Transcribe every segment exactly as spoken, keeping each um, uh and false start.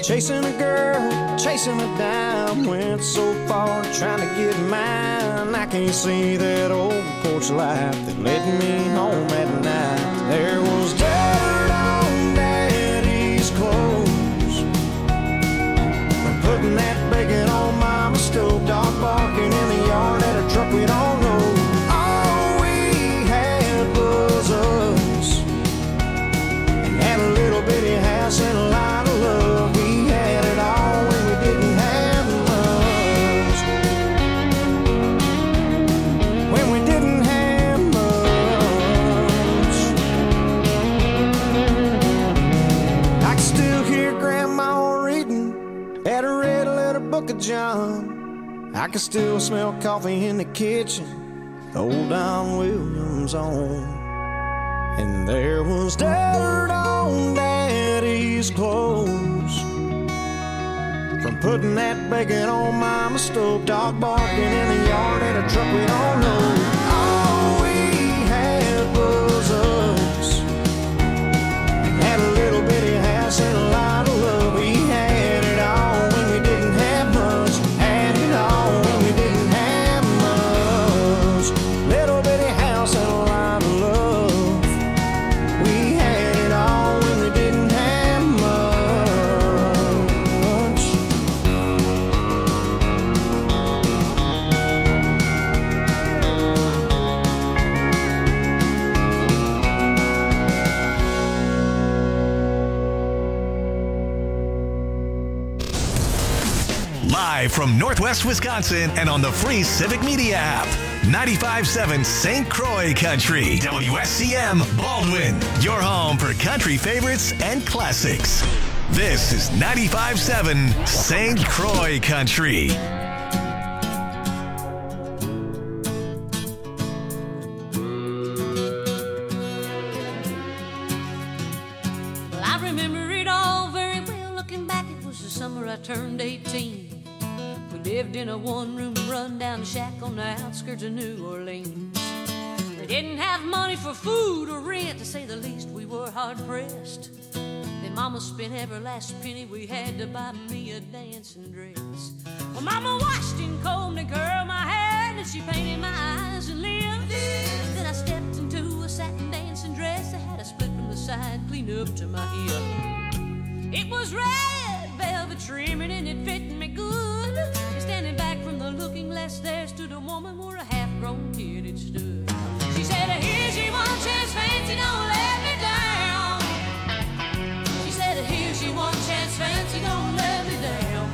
Chasing a girl, chasing a dime, went so far trying to get mine. I can't see that old porch light that led me home at night. There was dirt on Daddy's clothes from putting that bacon on Mama's stove. Dog barking in the yard at a truck we don't know. All we had was us, and had a little bitty house and a lot of love. We had it all when we didn't have much. When we didn't have much. I can still hear Grandma reading at a red letter book of John. I can still smell coffee in the kitchen, old Don Williams on. And there was dirt on Daddy's clothes from putting that bacon on Mama's stove. Dog barking in the yard at a truck we don't know. All we had was us, and had a little bitty house and a lot of love. We had it all when we didn't have much. Had it all when we didn't have much. Little bitty house and a lot of love. We had it all when we didn't have much. Live from Northwest Wisconsin and on the free Civic Media app. ninety-five point seven Saint Croix Country. W S C M Baldwin. Your home for country favorites and classics. This is ninety-five point seven Saint Croix Country. Well, I remember it all very well. Looking back, it was the summer I turned eighteen. We lived in a one-room run-down shack on the outskirts of New Orleans. We didn't have money for food or rent, to say the least. We were hard-pressed. Then Mama spent every last penny we had to buy me a dancing dress. Well, Mama washed and combed and curled my hair, and she painted my eyes and lips. Then I stepped into a satin dancing dress that had a split from the side clean up to my hip. It was red velvet trimming and it fit me good. And standing back from the looking glass, there stood a woman where a half-grown kid had stood. She said, "Here's your one chance, fancy, don't let me down." She said, "Here's your one chance, fancy, don't let me down."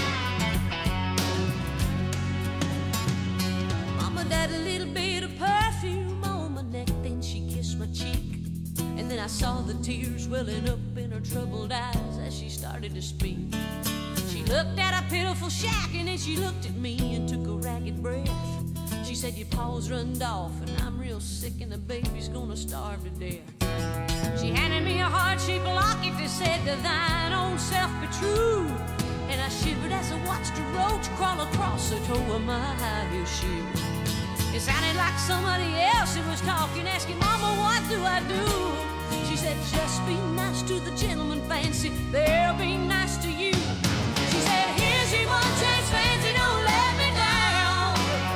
Mama died a little bit of perfume on my neck, then she kissed my cheek. And then I saw the tears welling up in her troubled eyes as she started to speak. She looked at a pitiful shack and then she looked at me and took a ragged breath. She said, "Your paws runned off and I'm real sick and the baby's gonna starve to death." She handed me a heart-shaped locket that said, "To thine own self be true." And I shivered as I watched a roach crawl across the toe of my high-heel shoe. It sounded like somebody else that was talking, asking, "Mama, what do I do?" She said, "Just be nice to the gentleman, fancy, they'll be nice to you." She said, "Here's your one chance, fancy, don't let me down.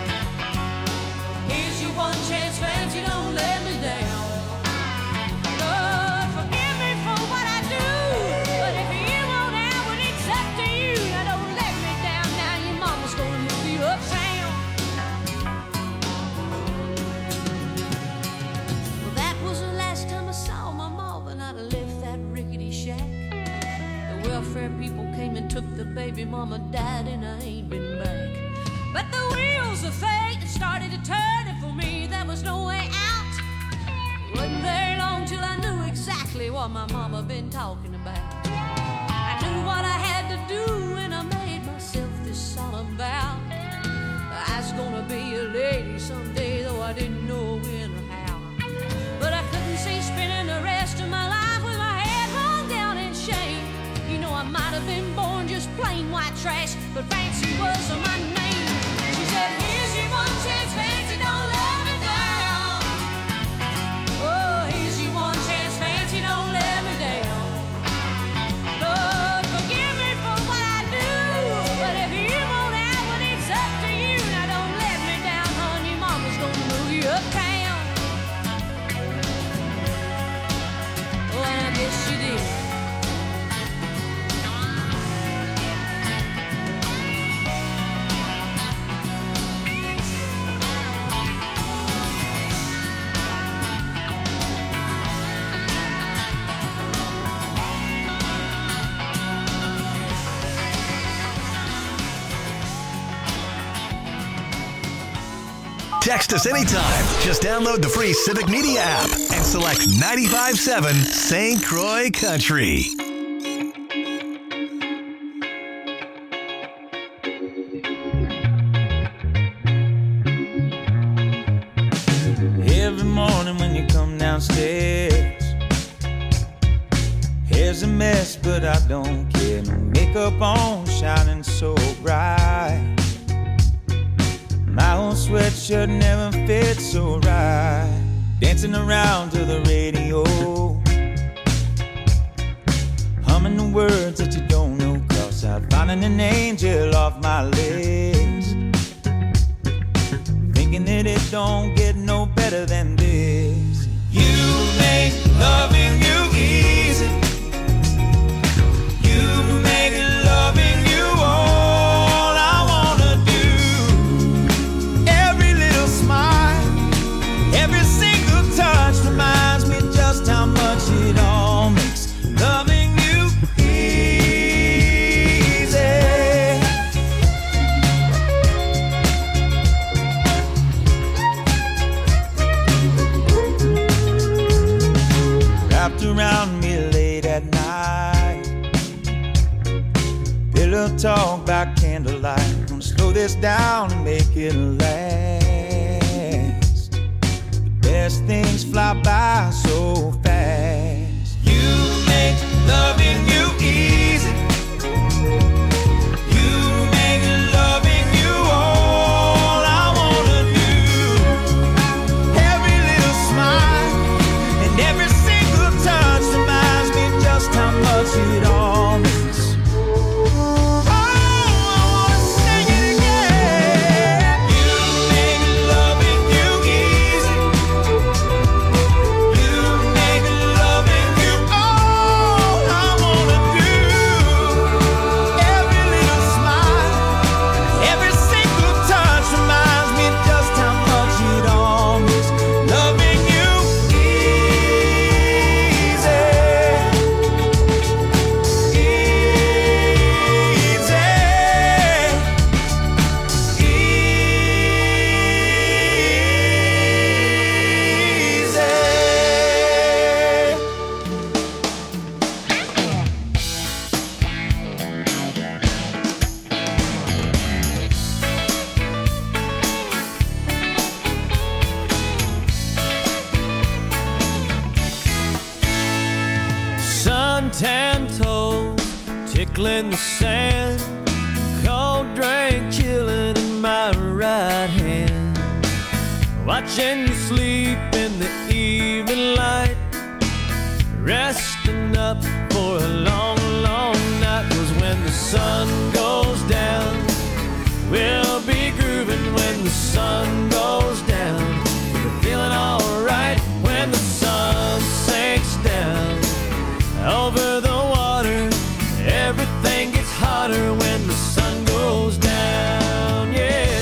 Here's your one chance, fancy, don't let me down. Lord, forgive me for what I do, but if you won't have it, it's up to you. Now don't let me down, now your mama's gonna move you uptown." Well, that was the last time I saw my mama and I left that rickety shack. The welfare people came and took the baby, mama died and I ain't been back. But the wheels of fate started to turn, and for me there was no way out. It wasn't very long till I knew exactly what my mama been talking about. I knew what I had to do and I made myself this solemn vow. I was gonna be a lady someday, though I didn't know when or how. But I couldn't see spending the rest of my life with my head hung down in shame. You know, I might have been born just plain white trash, but fancy was my name. She said, "Here's your one chance, fancy, don't let me down. Oh, here's your one chance, fancy, don't let me down. Lord, forgive me Text us anytime. Just download the free Civic Media app and select ninety-five point seven Saint Croix Country. Every morning when you come downstairs, hair's a mess, but I don't care. No makeup on, shining so bright. My old sweatshirt never fits so right. Dancing around to the radio, humming the words that you don't know, 'cause I'm finding an angel off my list. Thinking that it don't get no better than this. You make loving you easy. You make loving you all I wanna do. Every little smile, every single touch reminds me just how much it all makes loving you easy. Wrapped around me late at night, pillow talk by candlelight. Gonna slow this down and make it last. The best things fly by so fast. You make loving you easy. You make loving you all I wanna do. Every little smile and every single touch reminds me just how much it all means. Oh, I wanna sing it again. You make loving you easy. You make loving you all I wanna do. Every little smile, every single touch reminds me just how much it all means. Loving you easy. Suntan toes tickling the sand, cold drink chilling in my right hand, watching you sleep in the evening light, resting up for a long, long night. 'Cause when the sun goes down, we'll be grooving. When the sun goes down, we're feeling alright. When the sun sinks down over the water, everything gets hotter when the sun goes down, yeah.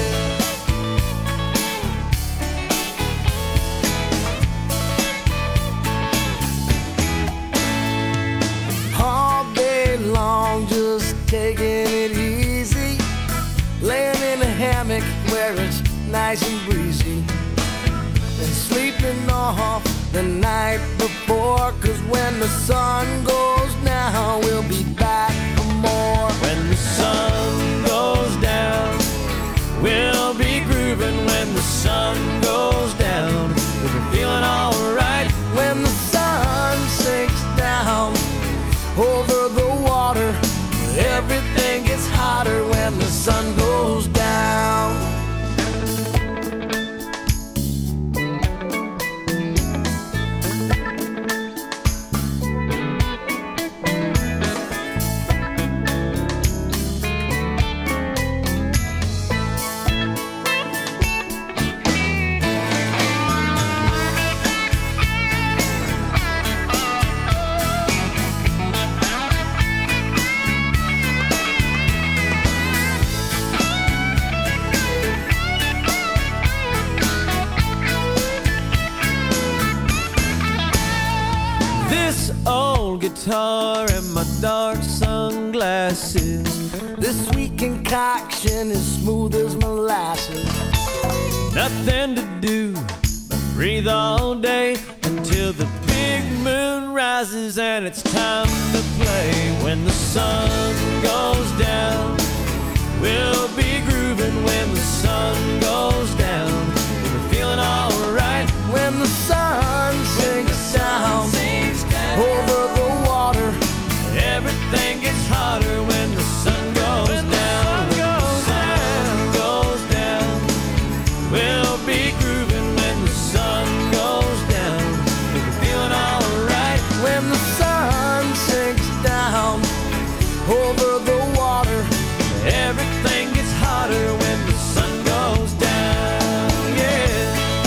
All day long, just taking it easy, laying in a hammock where it's nice and breezy, and sleeping off the night before. 'Cause when the sun goes down, we'll be back for more. When the sun goes down, we'll be grooving. When the sun goes down, we'll be feeling alright. When the sun sinks down over the water, everything gets hotter when the sun goes down. guitar and my dark sunglasses. This sweet concoction is smooth as molasses. nothing to do but breathe all day until the big moon rises and it's time to play. When the sun goes down, we'll be grooving. When the sun goes down, we're feeling alright. When the sun sinks down over the water, everything gets hotter. When the sun goes down, when the sun goes down, we'll be grooving. When the sun goes down, we're feeling alright. When the sun sinks down over the water, everything gets hotter. When the sun goes down, yeah.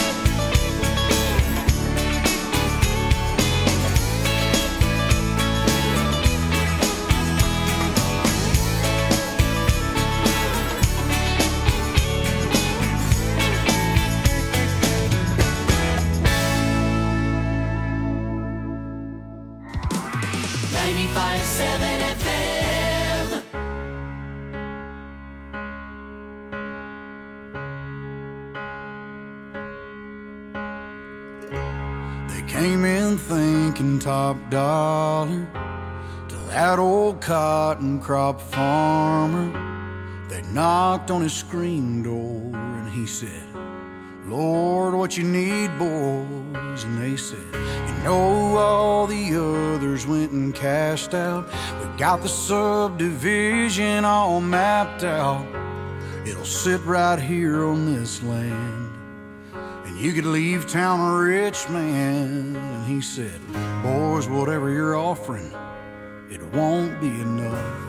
ninety-five point seven F M. They came in thinking top dollar to that old cotton crop farmer. They knocked on his screen door and he said, Lord, what you need, boys? And they said, you know, all the others went and cashed out. We got the subdivision all mapped out. It'll sit right here on this land, and you could leave town a rich man. And he said, boys, whatever you're offering, it won't be enough.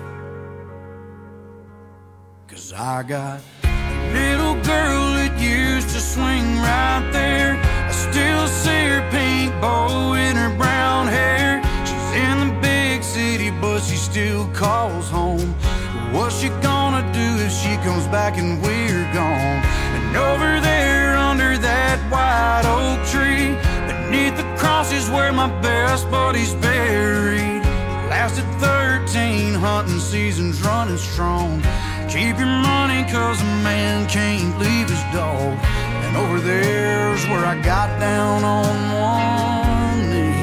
'Cause I got a little girl that used to swing right there. I still see her pink bow in her brown hair. She's in the big city, but she still calls home. What's she gonna do if she comes back and we're gone? And over there under that white oak tree, beneath the cross is where my best buddy's buried. Lasted thirteen hunting seasons running strong. Keep your money 'cause a man can't leave his dog. And over there's where I got down on one knee.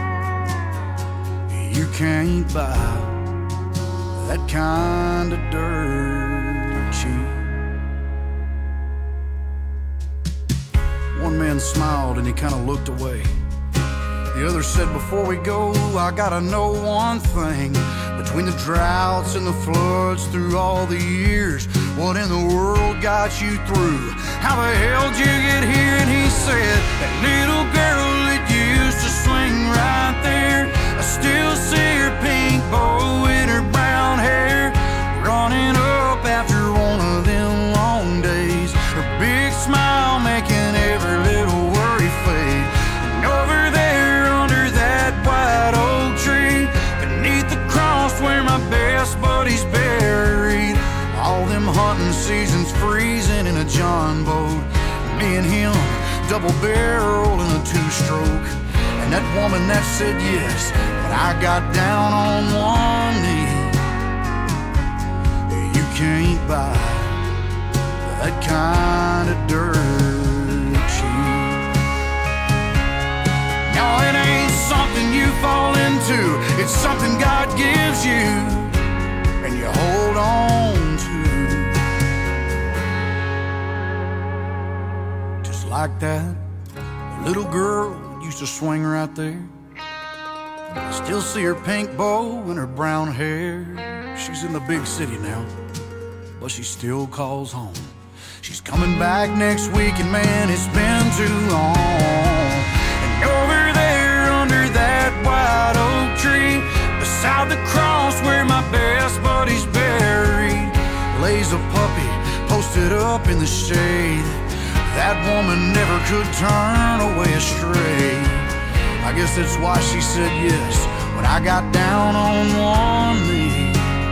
You can't buy that kind of dirt cheap. One man smiled and he kind of looked away. The other said, before we go, I gotta know one thing. Between the droughts and the floods through all the years, what in the world got you through? How the hell did you get here? And he said, that little girl that used to swing right there, I still see her pink bow in her brown hair, running up after one of them long days, her big smile making every little worry fade. And over there under that white oak tree, beneath the cross where my best buddy's buried, all them hunting seasons freezing in a John boat, me and him double barrel in a two-stroke. And that woman that said yes, but I got down on one knee. You can't buy that kind of dirt cheap. No, it ain't something you fall into, it's something God gives you and you hold on to. Just like that little girl used to swing right there. I still see her pink bow and her brown hair. She's in the big city now, but she still calls home. She's coming back next week, and man, it's been too long. And over there under that white oak tree, beside the cross where my best buddy's buried, lays a puppy posted up in the shade. That woman never could turn away astray. I guess that's why she said yes when I got down on one knee.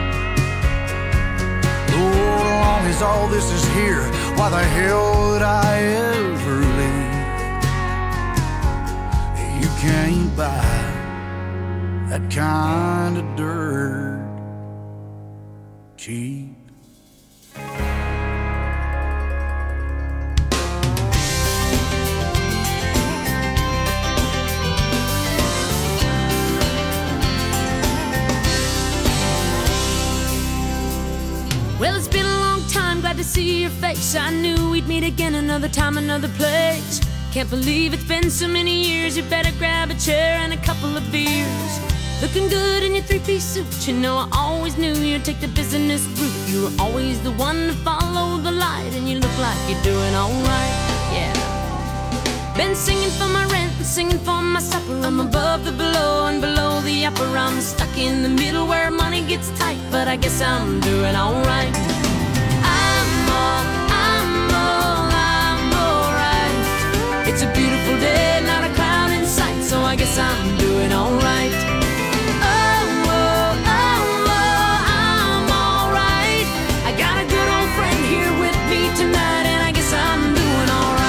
Lord, as long as all this is here, why the hell would I ever leave? You can't buy that kind of dirt cheap. Well, it's been a long time, glad to see your face. I knew we'd meet again another time, another place. Can't believe it's been so many years. You better grab a chair and a couple of beers. Looking good in your three-piece suit. You know I always knew you'd take the business route. You were always the one to follow the light, and you look like you're doing alright, yeah. Been singing for my rent and singing for my supper. I'm above the below and below the upper. I'm stuck in the middle where money gets tight, but I guess I'm doing alright. I'm all, I'm all, I'm alright. It's a beautiful day, not a cloud in sight, so I guess I'm doing alright. Oh, oh, oh, oh, I'm alright. I got a good old friend here with me tonight, and I guess I'm doing alright.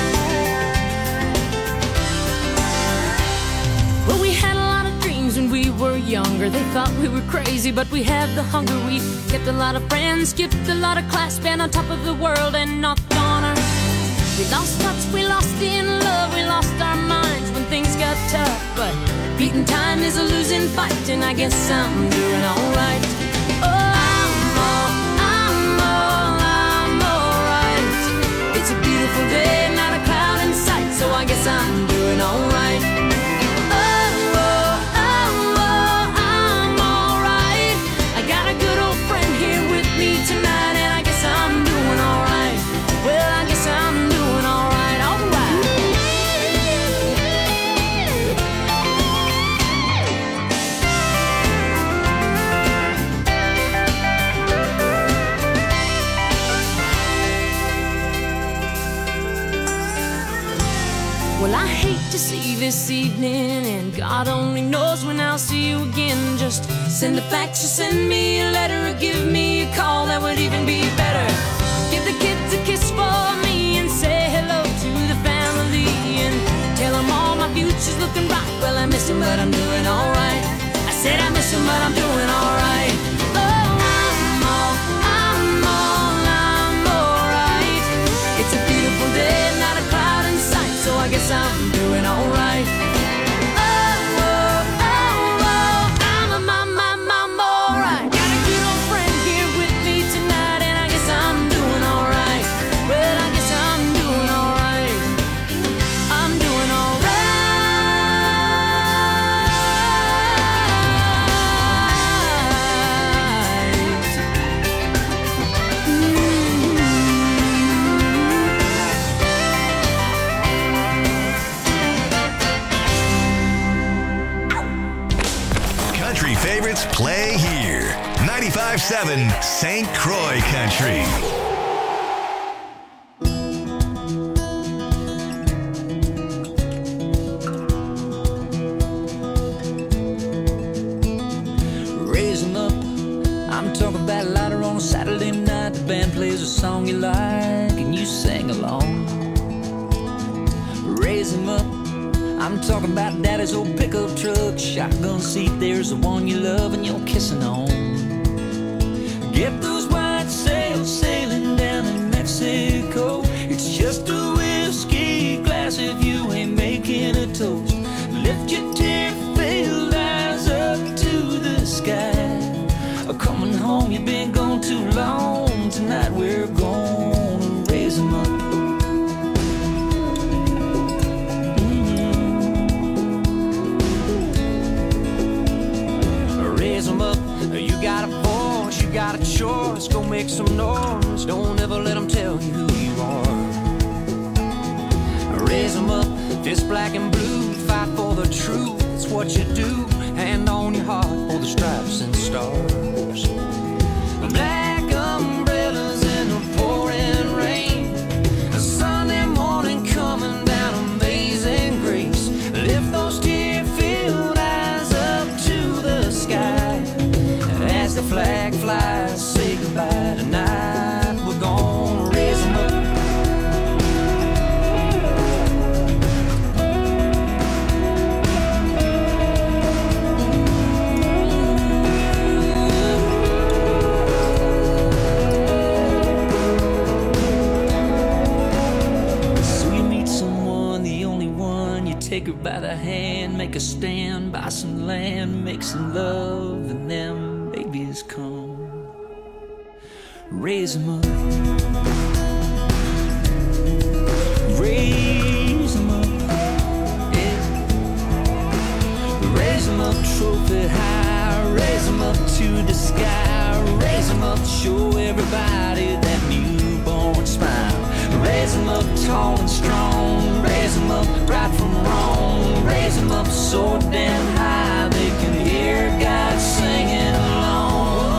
Well, we had a lot of dreams when we were younger. They thought we were crazy, but we had the hunger. We kept a lot of friends, skipped a lot of class, been on top of the world and knocked on her. We lost touch, we lost in love, we lost our minds when things got tough. But beating time is a losing fight, and I guess I'm doing alright. Oh, I'm all, I'm all, I'm alright. It's a beautiful day, not a cloud in sight, so I guess I'm doing alright. Tonight, and I guess I'm doing alright. Well, I guess I'm doing alright, alright. Well, I hate to see this evening, and God only knows when I'll see you again. Just send a fax or send me a letter or give me a call, that would even be better. Give the kids a kiss for me and say hello to the family, and tell them all my future's looking bright. Well, I miss them, but I'm doing alright. I said I miss them, but I'm doing alright. Oh, I'm all, I'm all, I'm alright. It's a beautiful day, not a cloud in sight, so I guess I'm doing alright. Favorites play here. ninety-five point seven Saint Croix Country. Raise 'em up. I'm talking about louder on a Saturday night. The band plays a song you like and you sing along. Raise 'em up. I'm talking about daddy's old pickup truck, shotgun seat, there's the one you love and you're kissing on. Get those white sails sailing down in Mexico. It's just a whiskey glass if you ain't making a toast. Lift your tear-filled eyes up to the sky. Coming home, you've been gone too long. Tonight we're gonna raise 'em up. You got a voice, you got a choice, go make some noise. Don't ever let them tell you who you are. Raise 'em up, fist black and blue, fight for the truth, it's what you do. Hand on your heart for the stripes and stars. Black umbrellas in the pouring rain, a Sunday morning coming down, amazing grace. Lift those tear-filled eyes up to the sky. As the flag flies, say goodbye tonight. We're gonna raise 'em up. So you meet someone, the only one, you take her by the hand, make a stand, buy some land, make some love, and them babies come. raise 'em up. Raise 'em up, yeah. Raise 'em up trophy high, raise 'em up to the sky, raise 'em up, show everybody that newborn smile. Raise 'em up tall and strong, raise 'em up right from wrong, raise 'em up so damn high they can hear God singing along.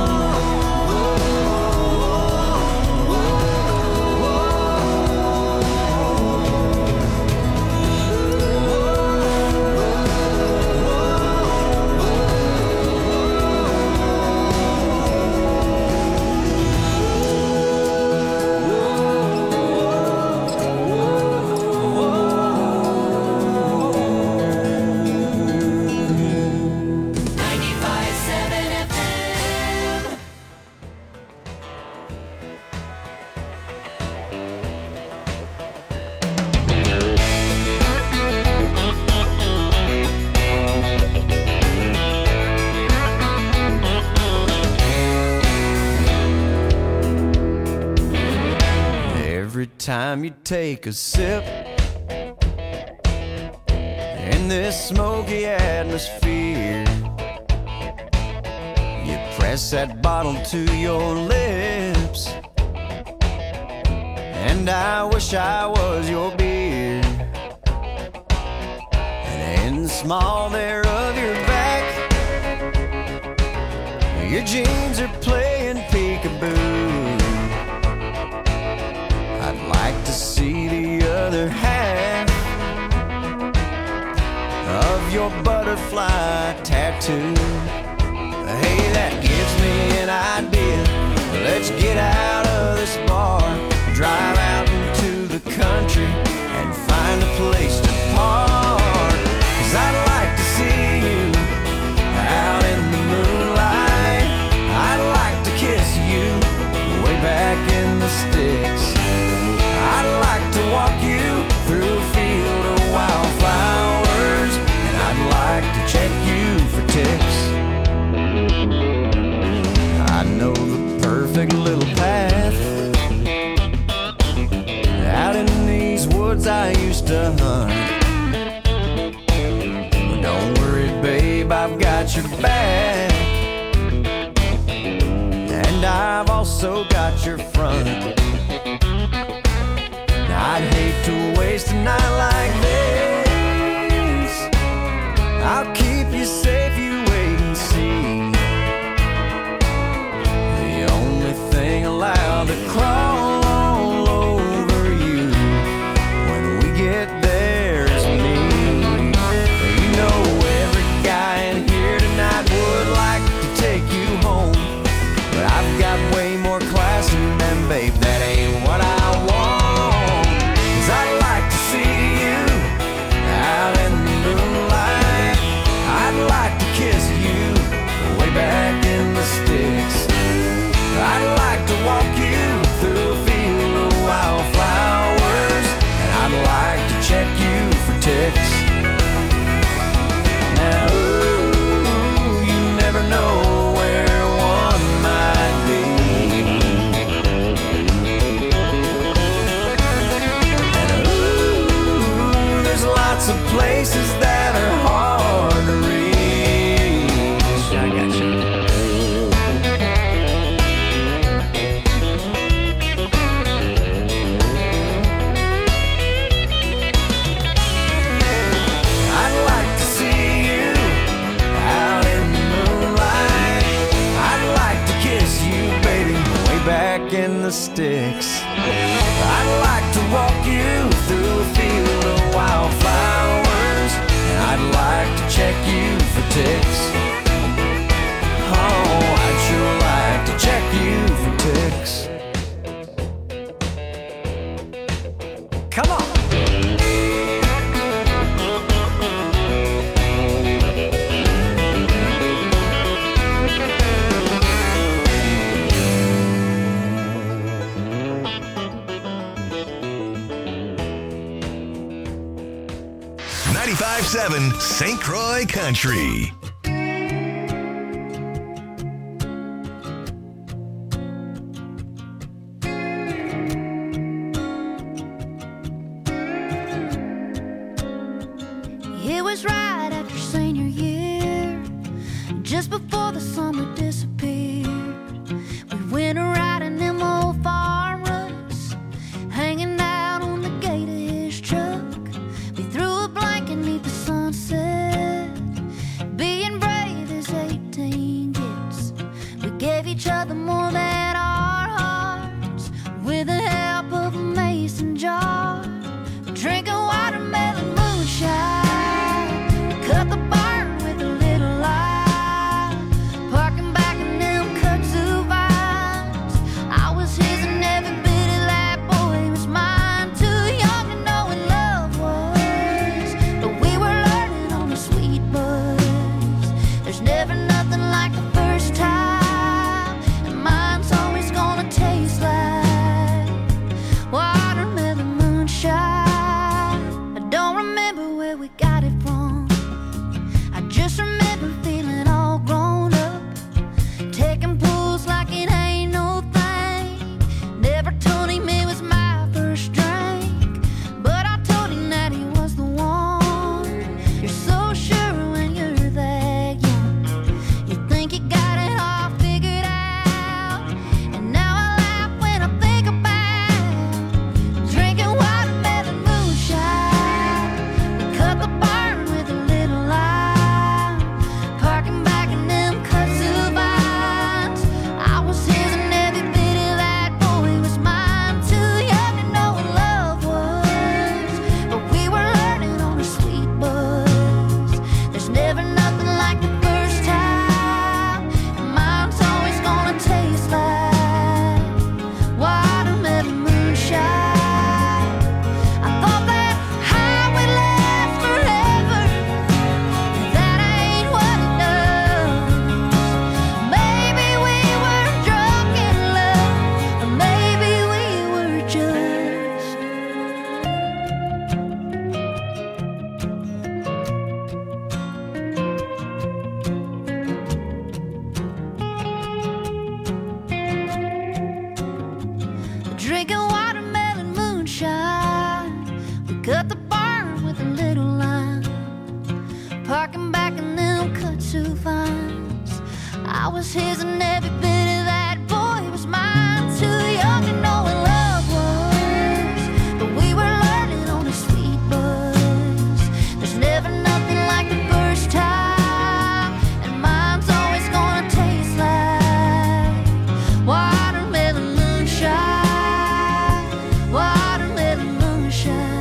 Time you take a sip in this smoky atmosphere, you press that bottle to your lips, and I wish I was your beer. And in the small there of your back, your jeans are playing peekaboo. I'd like to see the other half of your butterfly tattoo. Hey, that gives me an idea. Let's get out of this bar, drive out into the country and find a place to park. 'Cause I'd like to see you out in the moonlight. I'd like to kiss you way back in the sticks. I'd like to walk you through a field of wildflowers, and I'd like to check you for ticks. I know the perfect little path out in these woods I used to hunt. Don't worry, babe, I've got your back, and I've also got your front. I'd hate to waste a night like this. I'll keep you safe, you wait and see. The only thing allowed to crawl all over you when we get there is me. You know every guy in here tonight would like to take you home, but I've got way more class in them, babe, that ain't what I want. I'd like to see you out in the moonlight. I'd like to kiss you way back in the sticks. I'd like to walk you through a field of wildflowers, and I'd like to check you for ticks. Now, ooh, you never know where one might be. Lots of places that are hard to reach. I got you. I'd like to see you out in the moonlight. I'd like to kiss you, baby, way back in the sticks. I'd like to walk you through a field of wildflowers, and I'd like to check you for ticks. Oh, I'd sure like to check you for ticks. Come on! ninety-five point seven Saint Croix Country. gave each other more than our hearts with the help of a mason jar, drinking watermelon moonshine, cut the barn with a little light, parking back in them kudzu vines. I was his and every bit of that boy was mine. Too young to know what love was, but we were learning on the sweet buzz. There's never nothing like the first time, and mine's always gonna taste like watermelon moonshine. I don't remember where we got it from, I just remember feeling all grown up, taking pulls like it ain't no thing. Never told him it was my first drink, but I told him that he was the one. You're so sure when you're that young, you think you got it all figured out. And now I laugh when I think about drinking watermelon moonshine. We cut the barn with a little lime, parking back in them kudzu vines. I was his and every bit of that boy was mine. Too young to know what love was, but we were learning on a sweet buzz. There's never nothing like the first time, and mine's always gonna taste like watermelon moonshine. I thought that high would last forever, that ain't what it does. Maybe we were drunk in love, or maybe we were just drinking watermelon moonshine. We cut the barn with a little lime, parking back in them kudzu vines. I was his and every bit of that boy was mine. Too young to know what love was, but we were learning on a sweet buzz. There's never nothing like the first time, and mine's always gonna taste like watermelon moonshine, watermelon moonshine.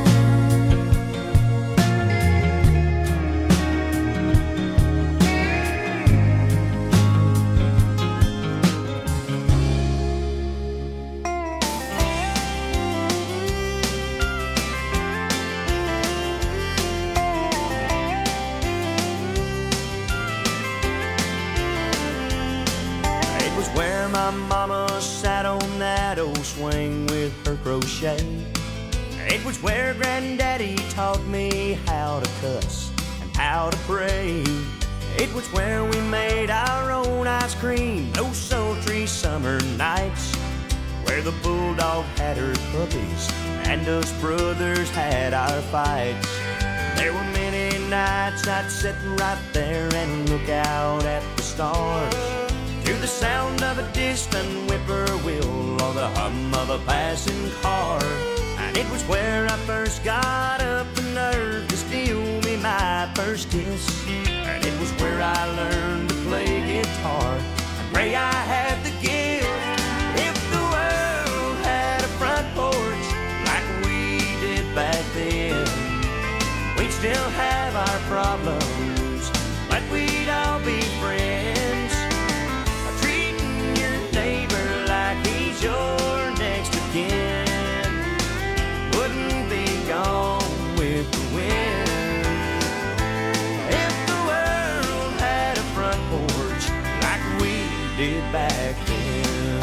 It was where my mama sat on that old swing with her crochet. It was where Granddaddy taught me how to cuss and how to pray. It was where we made our own ice cream those sultry summer nights, where the bulldog had her puppies and us brothers had our fights. There were many nights I'd sit right there and look out at the stars, to the sound of a distant whippoorwill or the hum of a passing car. And it was where I first got up the nerve to steal me my first kiss. And it was where I learned to play guitar and pray I had the gift. If the world had a front porch like we did back then, we'd still have our problems, but we'd all be friends. Treating your neighbor like he's your next of kin wouldn't be gone with the wind. If the world had a front porch like we did back then.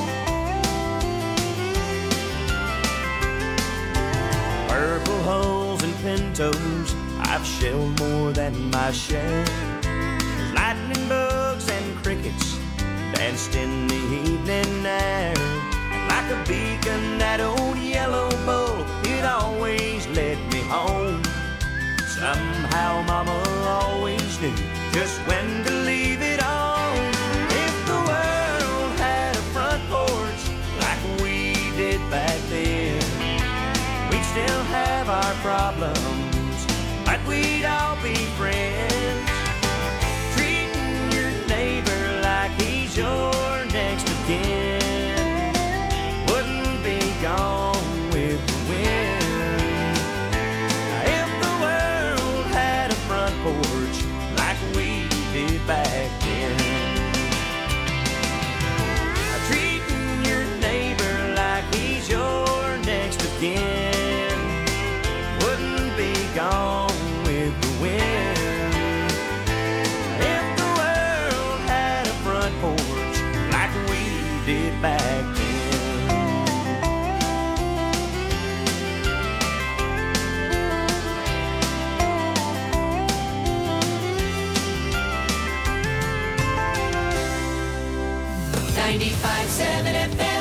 Purple holes and pintos, I've shelled more than my share. Lightning bugs and crickets danced in the evening air. And like a beacon, that old yellow bull, it always led me home. Somehow Mama always knew just when to leave it on. If the world had a front porch like we did back then, we'd still have our problems, but we'd all be friends. Treating your neighbor like he's yours ninety-five seven F M.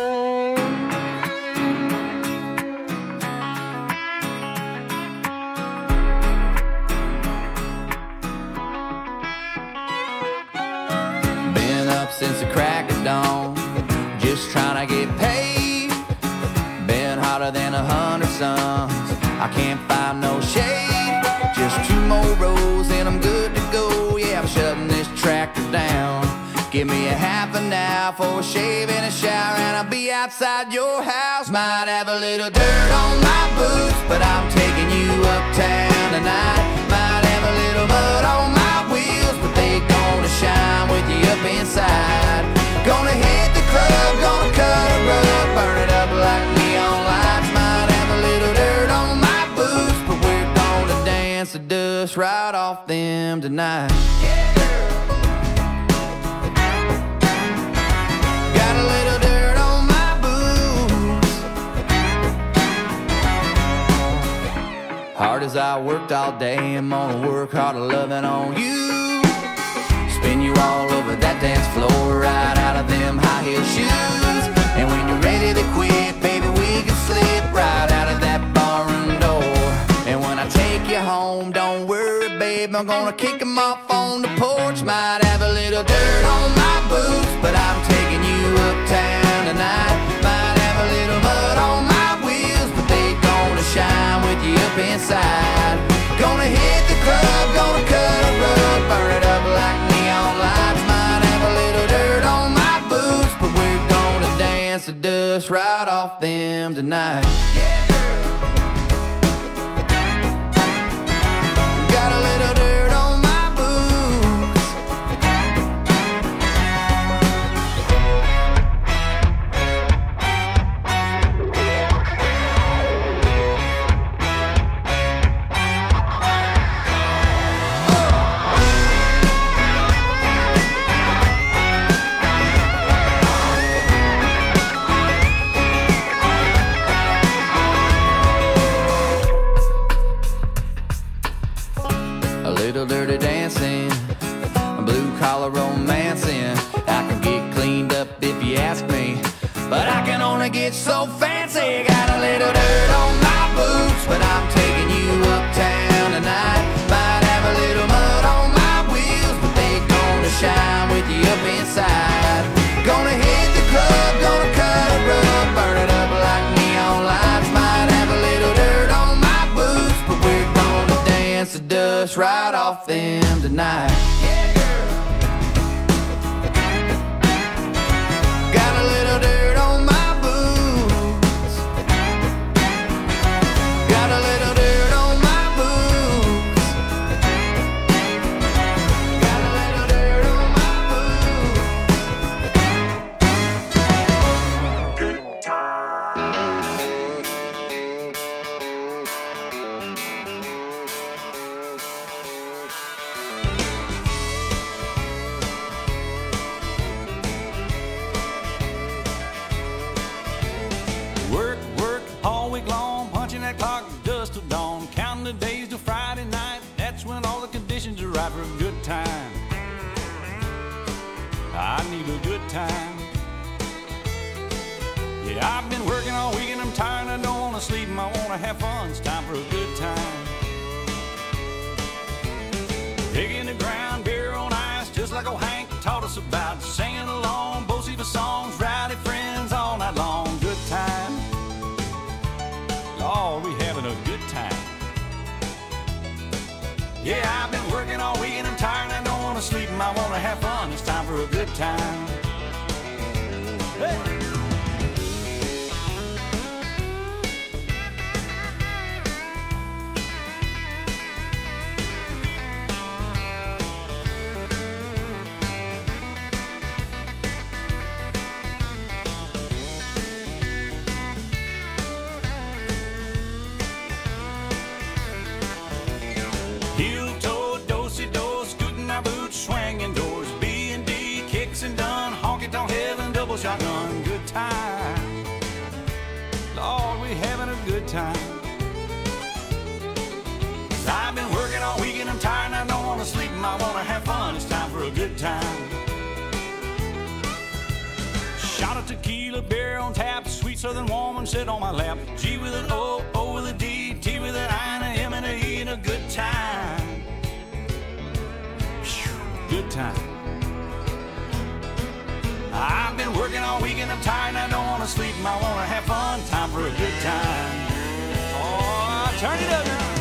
Been up since the crack of dawn, just trying to get paid. Been hotter than a hundred suns, I can't find no shade. Just two more rows and I'm good to go. Yeah, I'm shutting this tractor down. Give me a half an hour for a shave and a shower, and I'll be outside your house. Might have a little dirt on my boots, but I'm taking you uptown tonight. Might have a little mud on my wheels, but they gonna shine with you up inside. Gonna hit the club, gonna cut a rug, burn it up like neon lights. Might have a little dirt on my boots, but we're gonna dance the dust right off them tonight. Yeah. Hard as I worked all day, I'm gonna work harder loving on you. Spin you all over that dance floor, right out of them high heel shoes. And when you're ready to quit, baby, we can slip right out of that barroom door. And when I take you home, don't worry, babe, I'm gonna kick them off on the porch. Might have a little dirt on my boots, but I'm taking you uptown tonight. Might have a little mud on my wheels, but they gonna shine with you up inside. Gonna hit the club, gonna cut a rug, burn it up like neon lights. Might have a little dirt on my boots, but we're gonna dance the dust right off them tonight. Yeah, girl. Got a little dirt on my boots. Little dirty dancing, blue collar romancing. I can get cleaned up if you ask me, but I can only get so fancy. Got a little dirt on my boots, but I'm taking you uptown tonight. Might have a little mud on my wheels, but they gonna shine with you up inside. Gonna hit the club, gonna cut a rug, burn it up like neon lights. Might have a little dirt on my boots, but we're gonna dance the dust right off them tonight. Yeah, girl. Got a little dirt on my boots. Got a little dirt on my boots. Got a little dirt on my boots. Good time. Work, work, all week long, punching that clock dust till dawn, counting the days till Friday night. That's when all the conditions are right for a good time. I need a good time. Yeah, I've been working all week and I'm tired, I don't want to sleep and I want to have fun. It's time for a good time. Digging the ground, beer on ice, just like old Hank taught us about. Singing along, both the songs, rowdy friends all night long. Good time. Lord, we having a good time. Yeah, I've been working all week and I'm tired and I don't want to sleep and I want to have fun. It's time for a good time. Hey! Heel toe, do-si-do, scooting our boots, swinging doors, B and D, kicks and done, honky-tonk heaven, double shotgun, good time. Lord, we having a good time. I've been working all week and I'm tired and I don't want to sleep and I want to have fun. It's time for a good time. southern woman sit on my lap. G with an O, O with a D, T with an I, and a M and a E, and a good time. Good time. I've been working all week and I'm tired and I don't want to sleep and I want to have fun. Time for a good time. Oh, turn it up now.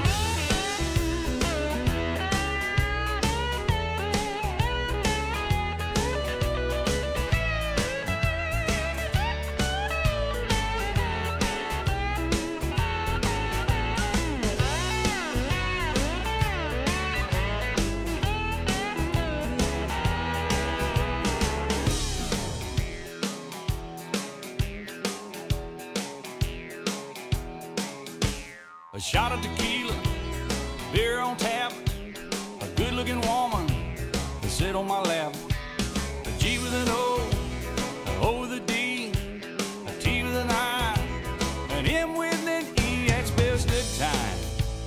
A shot of tequila, beer on tap, a good-looking woman to sit on my lap. A G with an O, an O with a D, a T with an I, an M with an E, that spells good time.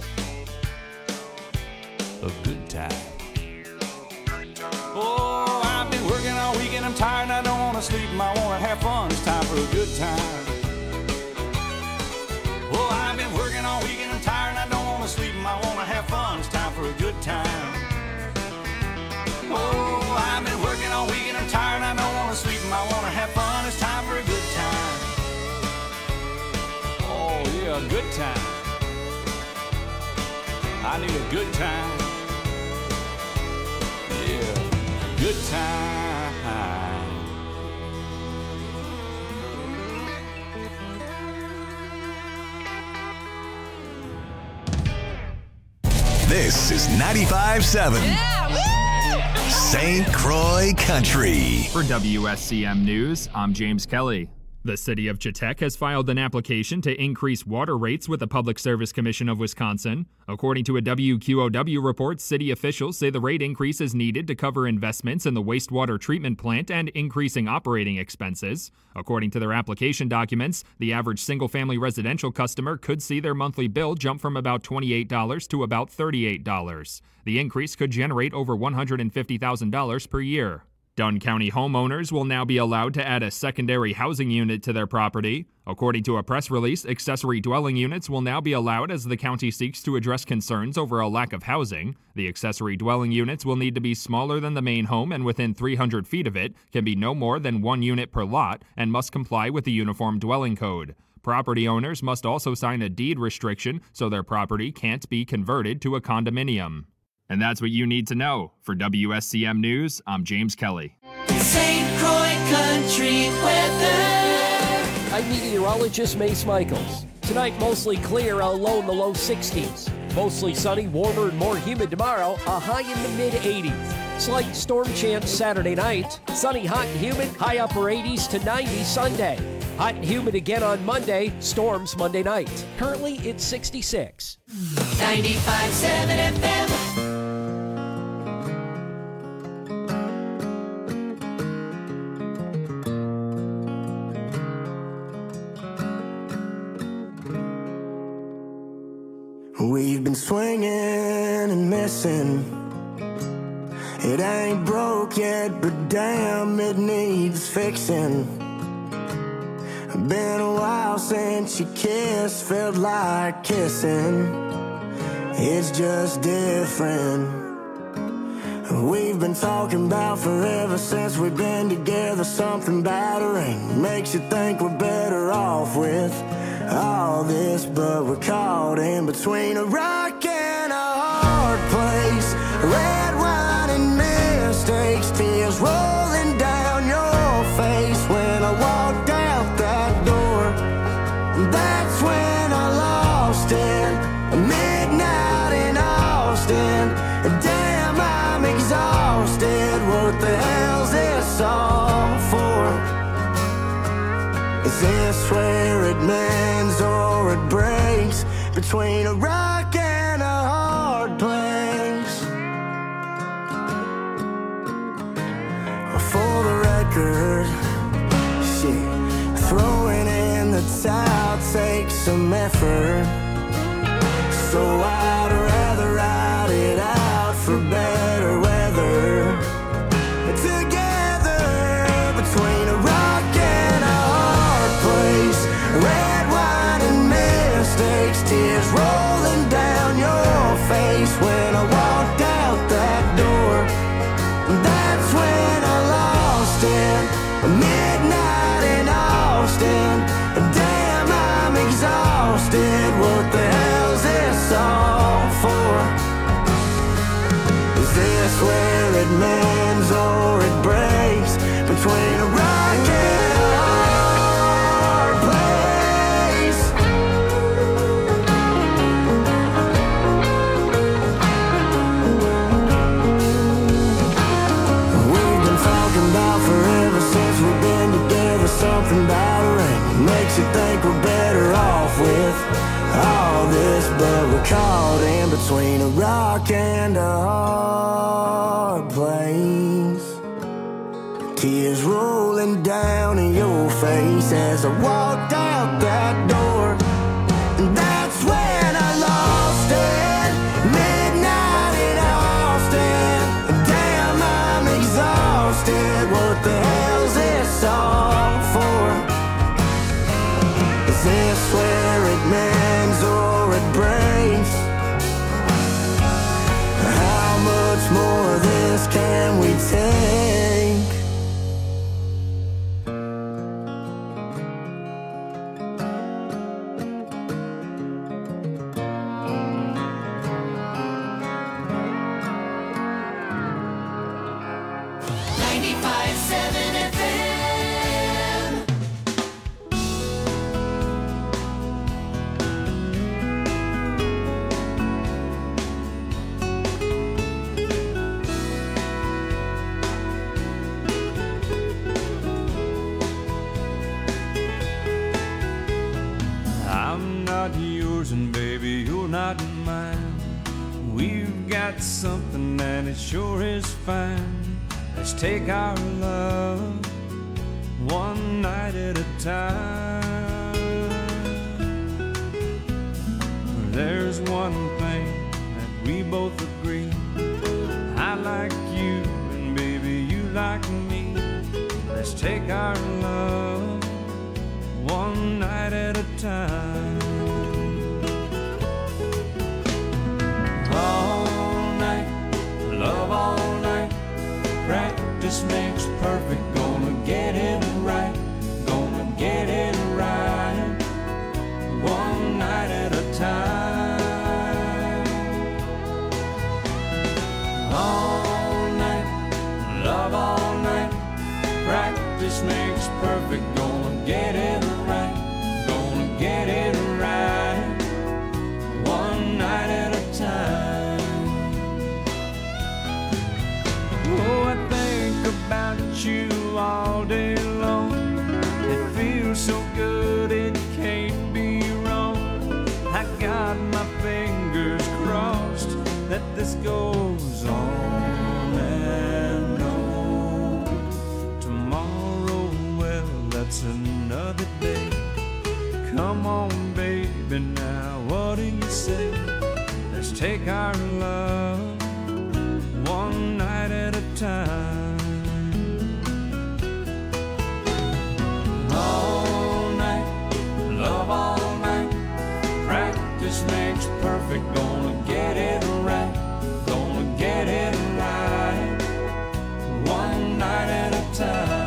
A good time. Oh, I've been working all week and I'm tired and I don't want to sleep and I want to have fun. It's time for a good time. Oh, I've been working all week and I'm tired and I don't want to sleep and I want to have fun. It's time for a good time. Oh, I've been working all week and I'm tired and I don't want to sleep and I want to have fun. It's time for a good time. Oh, yeah, a good time. I need a good time. Yeah, good time. This is ninety-five seven yeah, Saint Croix Country. For W S C M News, I'm James Kelly. The city of Chetek has filed an application to increase water rates with the Public Service Commission of Wisconsin. According to a W Q O W report, city officials say the rate increase is needed to cover investments in the wastewater treatment plant and increasing operating expenses. According to their application documents, the average single-family residential customer could see their monthly bill jump from about twenty-eight dollars to about thirty-eight dollars. The increase could generate over one hundred fifty thousand dollars per year. Dunn County homeowners will now be allowed to add a secondary housing unit to their property. According to a press release, accessory dwelling units will now be allowed as the county seeks to address concerns over a lack of housing. The accessory dwelling units will need to be smaller than the main home and within three hundred feet of it, can be no more than one unit per lot, and must comply with the Uniform Dwelling Code. Property owners must also sign a deed restriction so their property can't be converted to a condominium. And that's what you need to know. For W S C M News, I'm James Kelly. Saint Croix Country weather. I'm meteorologist Mace Michaels. Tonight, mostly clear, a low in the low sixties. Mostly sunny, warmer and more humid tomorrow, a high in the mid eighties. Slight storm chance Saturday night. Sunny, hot and humid, high upper eighties to ninety Sunday. Hot and humid again on Monday, storms Monday night. Currently, it's sixty-six. ninety-five seven F M. We've been swinging and missing. It ain't broke yet, but damn, it needs fixing. Been a while since you kissed, felt like kissing. It's just different. We've been talking about forever since we've been together. Something battering makes you think we're better off with all this, but we're caught in between a rock and a hard place. Red wine and mistakes, tears rolling down your face. When I walked out that door, that's when I lost it. Midnight in Austin, damn, I'm exhausted. What the hell's this all for? Is this where it mends or it breaks? Between a rock and a hard place. For the record, shit, throwing in the towel takes some effort. So I'd rather ride it out for better weather. Together, between a rock and a hard place. between a rock and a hard place. We've been talking about forever since we've been together. Something about a ring makes you think we're better off with all this, but we're caught in between a rock and a hard place. Tears rolling down in your face as I walked out that door, and that's when I lost it. Midnight in Austin, damn, I'm exhausted. What the hell's this all for? Is this where it mends or it breaks? How much more of this can we take? ninety-five seven F M. I'm not yours and baby, you're not mine. We've got something and it sure is fine. Let's take our love one night at a time. There's one thing that we both agree. I like you and baby you like me. Let's take our love one night at a time. All night, love all night. Practice makes perfect. Gonna get it right. Gonna get it right. One night at a time. All night, love all night. Practice makes perfect. Gonna get it right. Gonna get it right. One night at a time. Oh, I think about you all day long. It feels so good, it can't be wrong. I got my fingers crossed that this goes on and on. Tomorrow, well, that's another day. Come on, baby, now what do you say? Let's take our love one night at a time. All night, love all night. Practice makes perfect. Gonna get it right. Gonna get it right. One night at a time.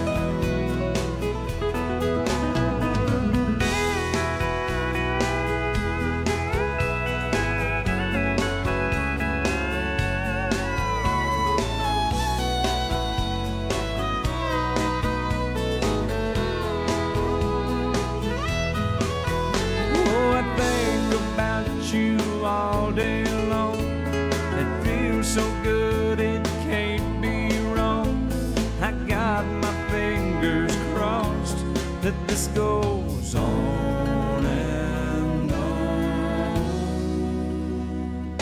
You all day long. It feels so good, it can't be wrong. I got my fingers crossed that this goes on and on.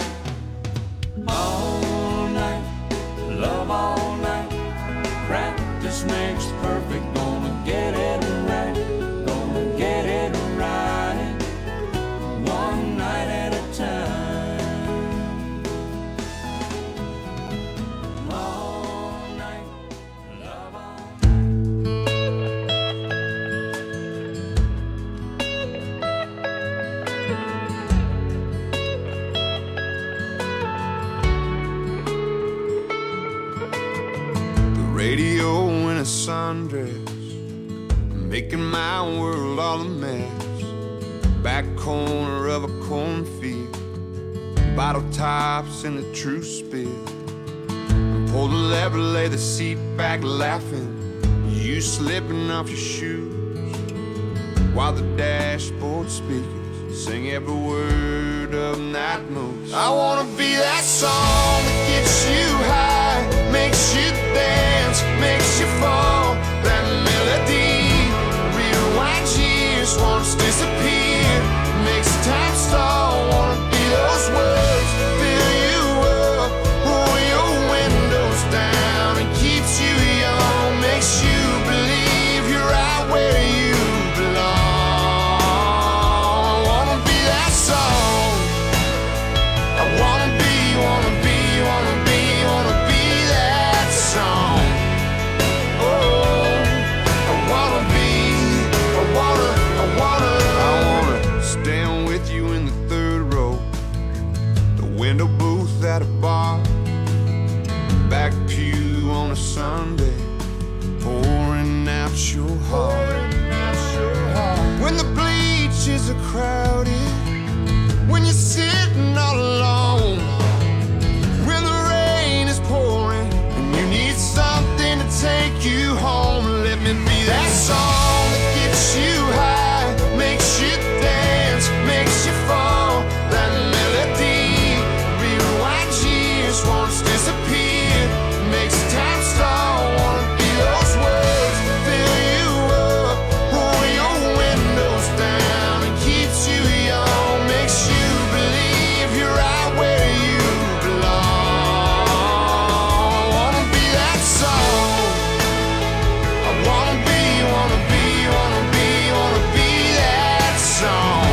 All night, love all night. Practice makes perfect. Gonna get it right. Gonna get it right. One night at a time. All night, love all The radio in a sundress, making my world all a mess. Back corner of a cornfield, bottle tops in the true spill. Pull the lever, lay the seat back laughing. you slipping off your shoes, while the dashboard speakers sing every word of Night Moves. I wanna be that song that gets you high, makes you dance, makes you fall. That melody rewinds years, wants to disappear, makes time stall. Wanna be those words, fill you up, roll your windows down, and keeps you young, makes you believe you're right where you belong. I wanna be that song. I wanna be, wanna be, wanna be, wanna be that song. Oh, I wanna be, I wanna, I wanna, I wanna stand with you in the third row, the window booth at a bar, back pew on a Sunday, pouring out your heart. When the bleachers are crowded, when you're sitting all alone, when the rain is pouring and you need something to take you home, let me be that song that gets you high, makes you dance, makes you fall. That melody rewinds years, wants to disappear, makes time stall. Wanna be those words, fill you up, roll your windows down, and keeps you young, makes you believe you're right where you belong. I wanna be that song. I wanna be, wanna be, wanna be, wanna be that song.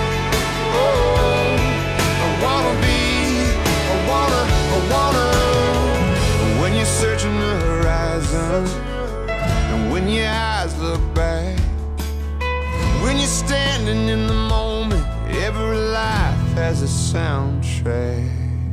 Oh, I wanna be, I wanna, I wanna. When you're searching the horizon, and when your eyes look back, when you're standing in the moment, every life has a soundtrack.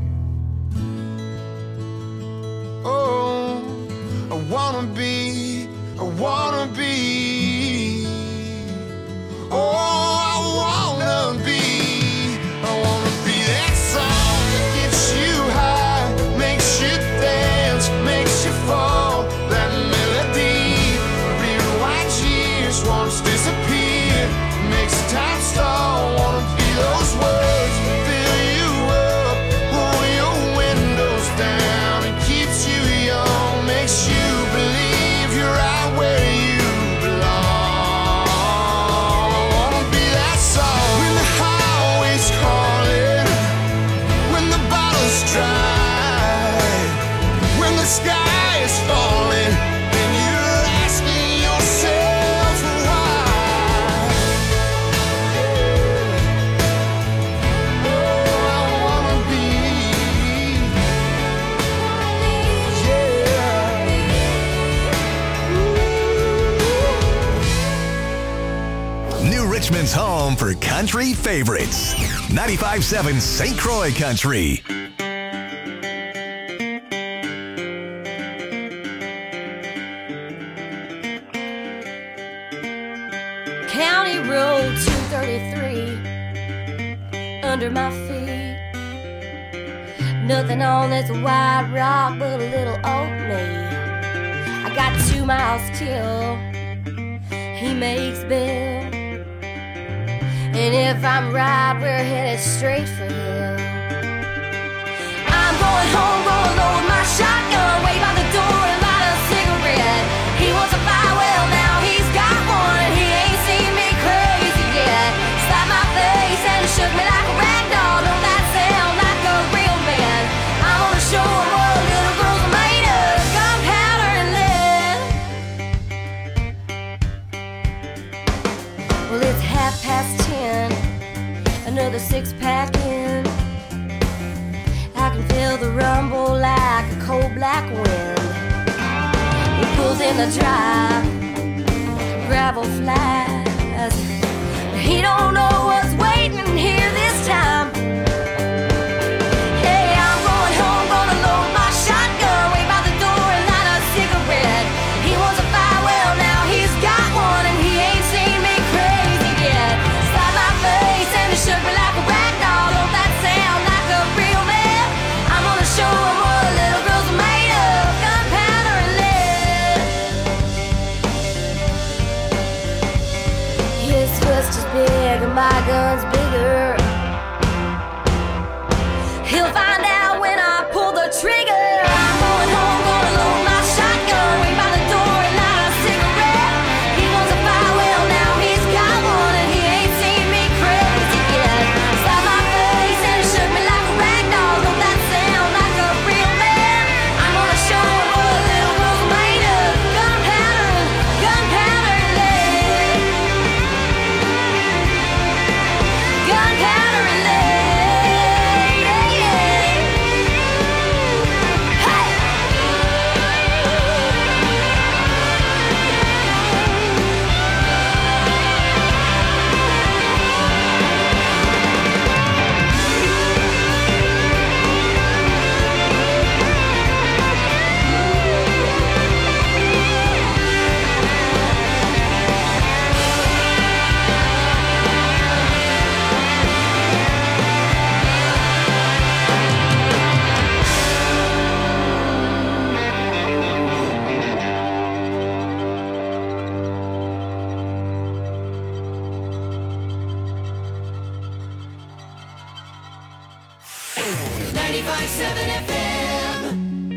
Oh, I wanna be, I wanna be. Oh, I wanna be, I wanna be that song that gets you high, makes you dance, makes you fall. That melody rewinds years, wants to disappear, makes time stall. Wanna be those words, fill you up, roll your windows down, and keeps you young, makes you believe you're right where you belong. I wanna be that song. When the highway's calling, when the bottle's dry, when the sky is falling, and you're asking yourself why. Oh, I wanna be, yeah. New Richmond's home for country favorites. ninety-five point seven Saint Croix Country. County Road two thirty-three under my feet. Nothing on this white rock but a little old me. I got two miles till he makes Bill. And if I'm right, we're headed straight for him. I'm going home, gonna load my shotgun, wait by the door and light a cigarette. He was a fire well, now he's got one, and he ain't seen me crazy yet. Slapped my face and shook me like a rag doll. Don't that sound like a real man? I'm gonna show him what little girls are made of, gunpowder and lead. Well, it's half past ten, another six pack in. I can feel the rumble like a cold black wind. He pulls in the drive, gravel flies. He don't know what's waiting here this time. Hey, I'm going home, gonna load my shotgun, wait by the door and light a cigarette. He was a fire well, now he's got one, and he ain't seen me crazy yet. Slap my face and it shook me like a rag doll. Don't that sound like a real man? I'm gonna show him what little girls are made of, gunpowder and lead. just as big and my gun's bigger. He'll find out when I pull the trigger. I'm going home, gonna load my shotgun, wait by the door and light a cigarette. He wants a fire, well now he's got one, and he ain't seen me crazy yet. Slapped my face and shook me like a rag doll. Don't that sound like a real man? I'm gonna show him what a little girl's made of. Gunpowder, gunpowder and lead. Gunpowder and lead. Yeah, yeah. Hey! ninety-five seven F M.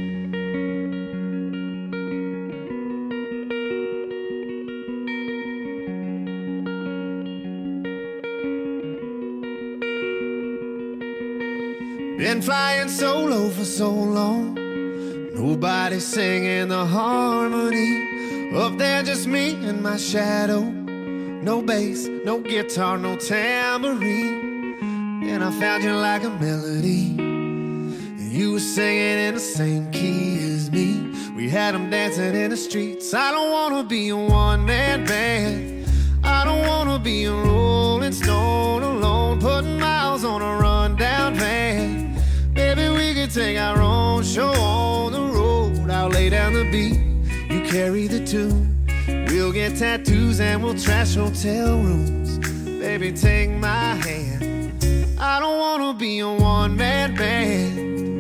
Been flying solo for so long, nobody singing the harmony. Up there just me and my shadow. No bass, no guitar, no tambourine. And I found you like a melody, and you were singing in the same key as me. We had them dancing in the streets. I don't wanna be a one-man band. I don't wanna be a rolling stone alone, putting miles on a rundown van. Baby, we could take our own show on the road. I'll lay down the beat, you carry the tune. We'll get tattoos and we'll trash hotel rooms. Baby, take my hand. I don't wanna be a one-man band.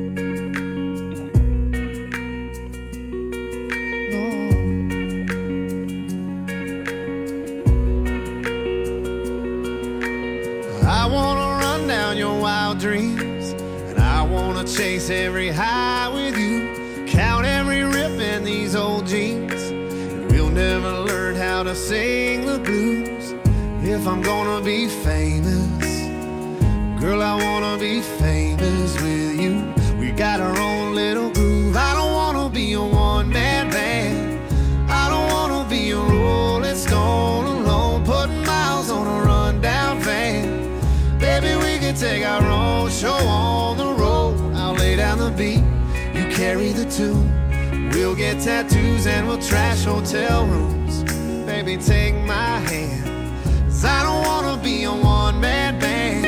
No. I wanna run down your wild dreams, and I wanna chase every high with you. Count every rip in these old jeans. We'll never learn how to sing the blues. If I'm gonna be famous, girl, I wanna be famous with you. We got our own little groove. I don't wanna be a one-man band. I don't wanna be a rolling stone alone, putting miles on a rundown van. Baby, we can take our own show on the road. I'll lay down the beat, you carry the tune. We'll get tattoos and we'll trash hotel rooms. Baby, take my hand, 'cause I don't wanna be a one-man band.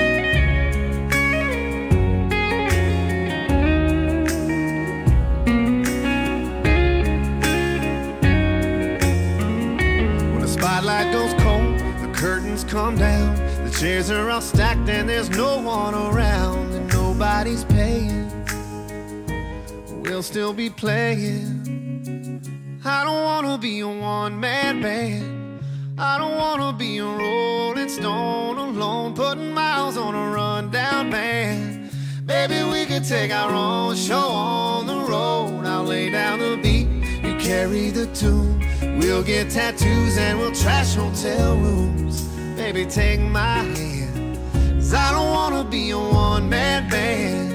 When the spotlight goes cold, the curtains come down, the chairs are all stacked and there's no one around, and nobody's paying. We'll still be playing. I don't wanna be a one-man band. I don't wanna be a rolling stone alone, putting miles on a rundown van. Baby, we could take our own show on the road. I'll lay down the beat, you carry the tune. We'll get tattoos and we'll trash hotel rooms. Baby, take my hand, 'cause I don't wanna be a one-man band.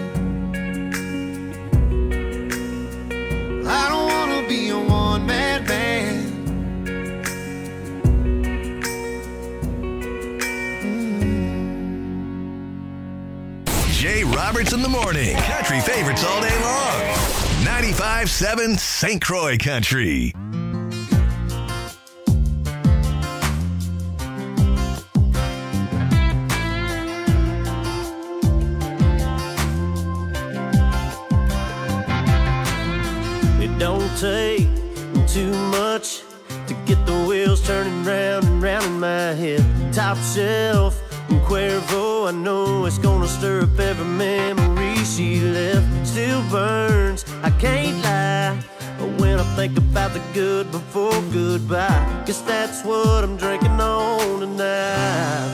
I don't wanna be a one-man band. Mm. Jay Roberts in the morning. Country favorites all day long. ninety-five seven Saint Croix Country. Don't take too much to get the wheels turning round and round in my head. Top shelf and Cuervo, I know it's gonna stir up every memory she left. Still burns, I can't lie, but when I think about the good before goodbye, guess that's what I'm drinking on on tonight.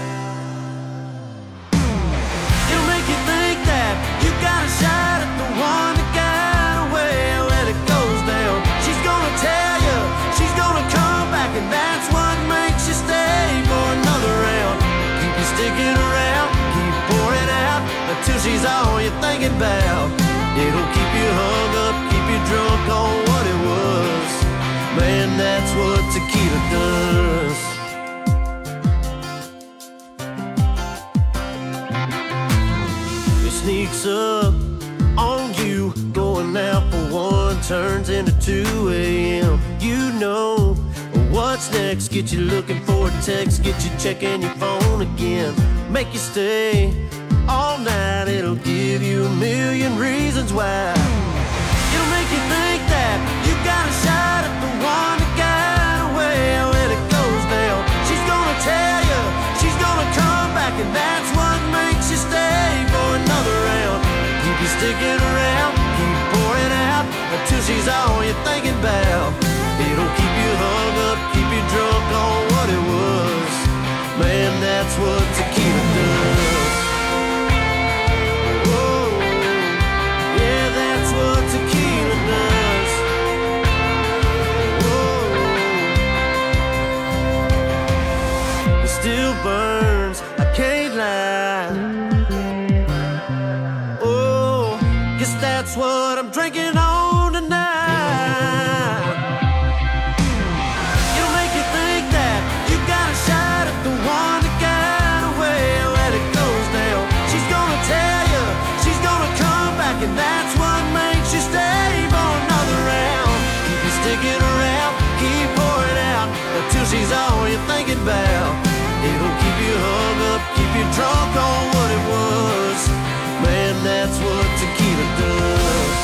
It'll make you think that you got a shot at the one that got away when it goes down. She's gonna tell you, she's gonna come back, and that's what makes you stay for another round. Keep you sticking around, keep pouring out until she's all you're thinking about. It'll keep you hung up, keep you drunk on what it was. Man, that's what tequila does. It sneaks up on you, going out for one, turns into two a.m. You know what's next, get you looking for a text, get you checking your phone again. Make you stay all night, it'll give you a million reasons why. It'll make you think that you got a shot at the one that got away when it goes down. She's gonna tell you, she's gonna come back, and that's what makes you stay for another round. Keep you sticking around, keep pouring out until she's all you're thinking about. It'll keep you hung up, keep you drunk on what it was. Man, that's what tequila does. Still burns, I can't lie. Oh, guess that's what I'm drinking on tonight. It'll make you think that you got a shot at the one that got away when it goes down. She's gonna tell you, she's gonna come back, and that's what makes you stay for another round. Keep you sticking around, keep pouring out until she's all you're thinking about. It'll keep you hung up, keep you drunk on what it was. Man, that's what tequila does.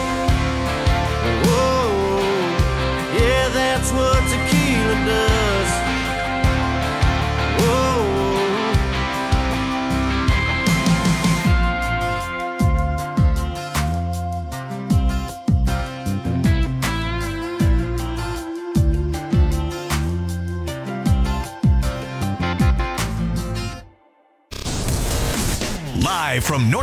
Whoa, yeah, that's what tequila does. Whoa. Live from North